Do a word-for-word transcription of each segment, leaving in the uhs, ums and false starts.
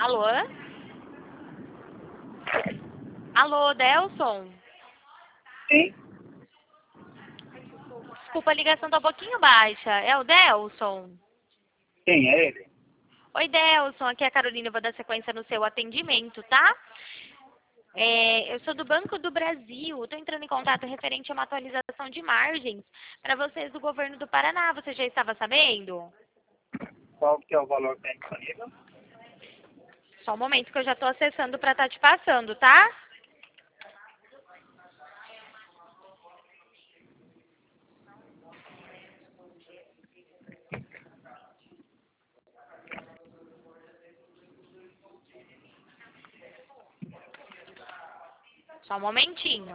Alô? Alô, Delson? Sim. Desculpa, a ligação tá um pouquinho baixa. É o Delson? Quem é ele? Oi, Delson. Aqui é a Carolina. Eu vou dar sequência no seu atendimento, tá? É, eu sou do Banco do Brasil. Estou entrando em contato referente a uma atualização de margens para vocês do governo do Paraná. Você já estava sabendo? Qual que é o valor que tem disponível? Só um momento que eu já estou acessando para estar te passando, tá? Só um momentinho.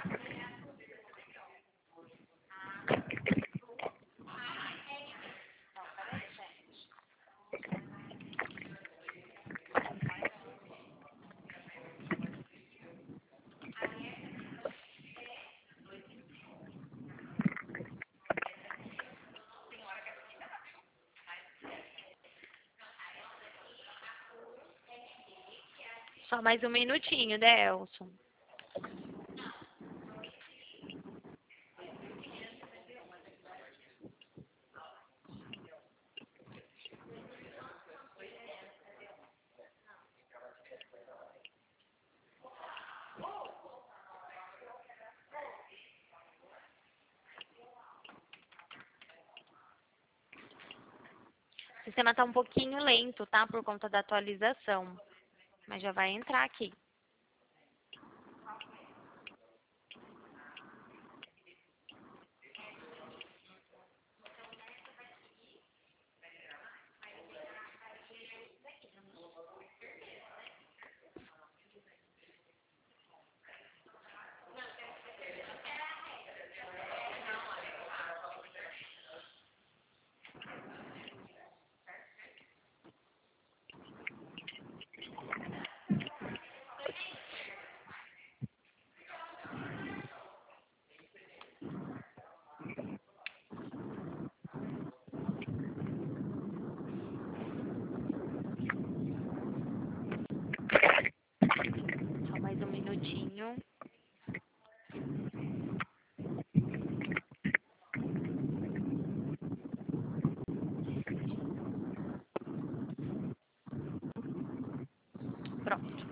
Só mais um minutinho, Delson. O sistema está um pouquinho lento, tá? Por conta da atualização. Mas já vai entrar aqui. Só mais um minutinho. Pronto.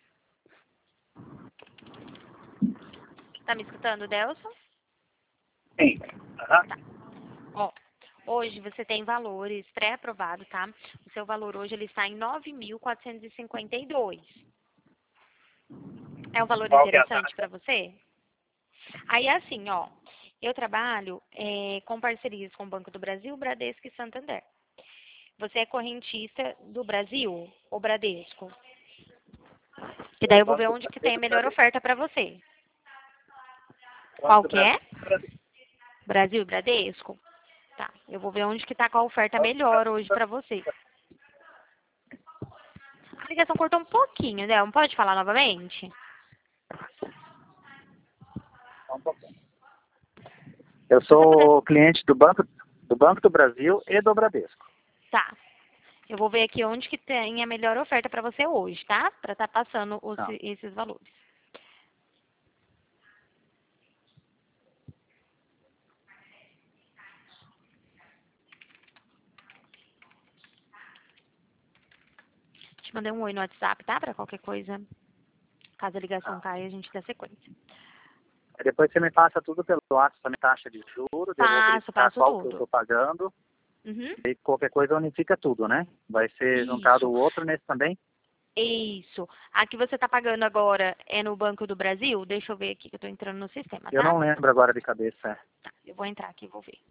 Tá me escutando, Delson? Sim. Aham. Tá. Ó, hoje você tem valores pré-aprovado, tá? O seu valor hoje ele está em nove mil quatrocentos e cinquenta e dois. É um valor Qual que é a interessante para taxa? você? Aí é assim, ó. Eu trabalho é, com parcerias com o Banco do Brasil, Bradesco e Santander. Você é correntista do Brasil ou Bradesco? E daí O eu vou ver Banco do onde que Brasil tem a do melhor Brasil. oferta para você. O Banco Qual do que é? Brasil do Brasil. Brasil e Bradesco? Tá. Eu vou ver onde que tá com a oferta O Banco do melhor Brasil hoje do para você. A ligação cortou um pouquinho, né? Não pode falar novamente? Só um pouquinho. Eu Se você puder. sou cliente do Banco do Banco do Brasil e do Bradesco. Tá. Eu vou ver aqui onde que tem a melhor oferta para você hoje, tá? Para estar passando os, Não. esses valores. Te mandei um oi no WhatsApp, tá? Para qualquer coisa. Caso a ligação Não. caia, a gente dá sequência. Aí depois você me passa tudo pelo WhatsApp, a minha taxa de juros, eu vou Passo, verificar passo qual que eu tudo. estou pagando. Uhum. E qualquer coisa unifica tudo, né? Vai ser juntado Isso. o outro nesse também? Isso. A que você está pagando agora é no Banco do Brasil? Deixa eu ver aqui que eu estou entrando no sistema, Eu tá? não lembro agora de cabeça. É. Tá. Eu vou entrar aqui e vou ver.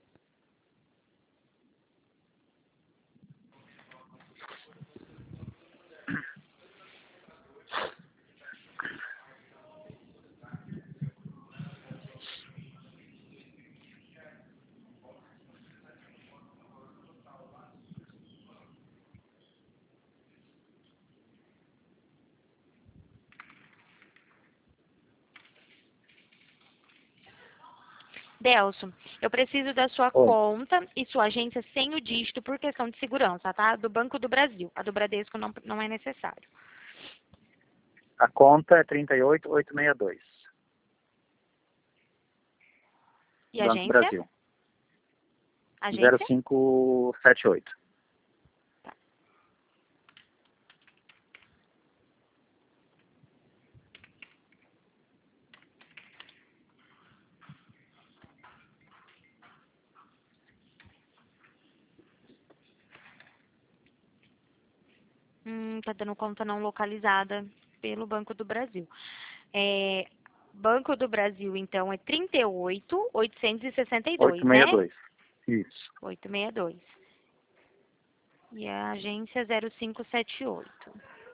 Delson, eu preciso da sua Oi. conta e sua agência sem o dígito por questão de segurança, tá? Do Banco do Brasil. A do Bradesco não, não é necessário. A conta é trinta e oito, oitocentos e sessenta e dois. E a Banco agência? Brasil. Agência? zero cinco sete oito. Hum, tá dando conta não localizada pelo Banco do Brasil. É, Banco do Brasil, então, é trinta e oito, oitocentos e sessenta e dois, oitocentos e sessenta e né? dois. Isso. oitocentos e sessenta e dois. E a agência zero cinco sete oito.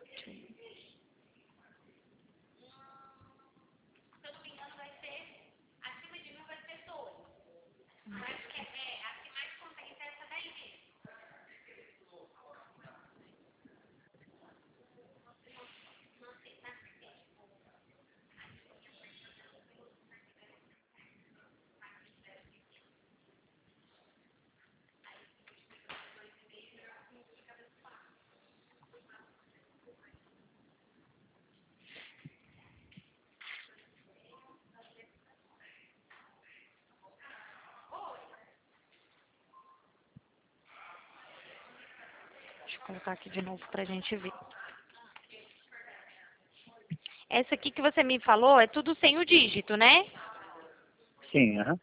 Deixa eu colocar aqui de novo pra gente ver. Essa aqui que você me falou é tudo sem o dígito, né? Sim, aham.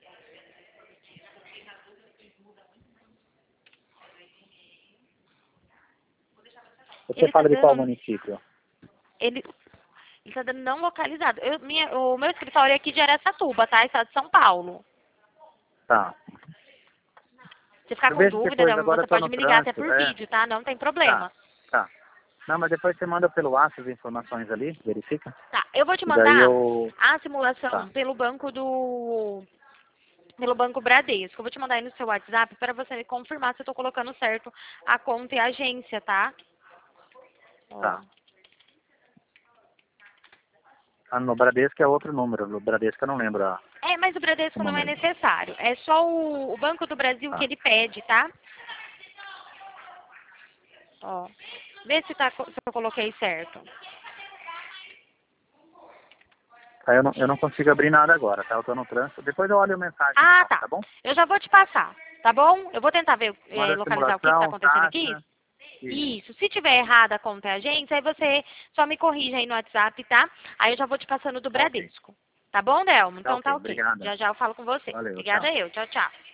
Você Ele tá fala de qual dando... município? Ele... Ele tá dando não localizado. Eu, minha, o meu escritório é aqui de Araçatuba, tá? Estado de São Paulo. Tá. Se ficar Eu com vejo dúvida, depois, Delma, agora eu você tô pode no me ligar até trânsito. por É, vídeo, tá? Não tem tá, problema. tá. Não, mas depois você manda pelo WhatsApp as informações ali, verifica. Tá, eu vou te E daí mandar eu... a simulação Tá, pelo banco do... Pelo Banco Bradesco. Eu vou te mandar aí no seu WhatsApp para você confirmar se eu tô colocando certo a conta e a agência, tá? Ó. tá. Ah, no Bradesco é outro número. No Bradesco eu não lembro a- É, mas o o Bradesco não é número. necessário. É só o, o Banco do Brasil que Tá. ele pede, tá? Ó. Vê se, tá, co- se eu coloquei certo. Tá, eu não, eu não consigo abrir nada agora, tá? Eu tô no trânsito. Depois eu olho a mensagem, Ah, então, tá. tá bom? Eu já vou te passar, tá bom? Eu vou tentar ver, Manda eh, a localizar o que está simulação, acontecendo aqui. taxa. E... Isso. Se tiver errada a conta e a agência, aí você só me corrige aí no WhatsApp, tá? Aí eu já vou te passando do Tá ok. Bradesco. Tá bom, Delmo? Tá Então ok. tá ok. Obrigada. Já já eu falo com você. Valeu, tchau. Obrigada eu. Tchau, tchau.